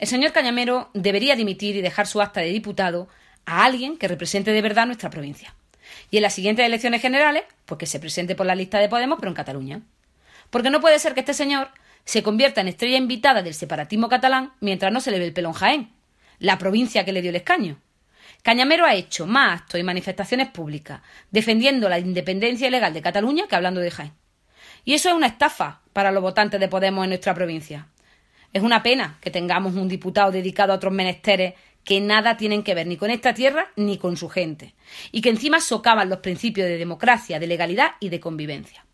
El señor Cañamero debería dimitir y dejar su acta de diputado a alguien que represente de verdad nuestra provincia. Y en las siguientes elecciones generales, pues que se presente por la lista de Podemos, pero en Cataluña. Porque no puede ser que este señor se convierta en estrella invitada del separatismo catalán mientras no se le ve el pelo en Jaén, la provincia que le dio el escaño. Cañamero ha hecho más actos y manifestaciones públicas defendiendo la independencia ilegal de Cataluña que hablando de Jaén. Y eso es una estafa para los votantes de Podemos en nuestra provincia. Es una pena que tengamos un diputado dedicado a otros menesteres que nada tienen que ver ni con esta tierra ni con su gente, y que encima socavan los principios de democracia, de legalidad y de convivencia.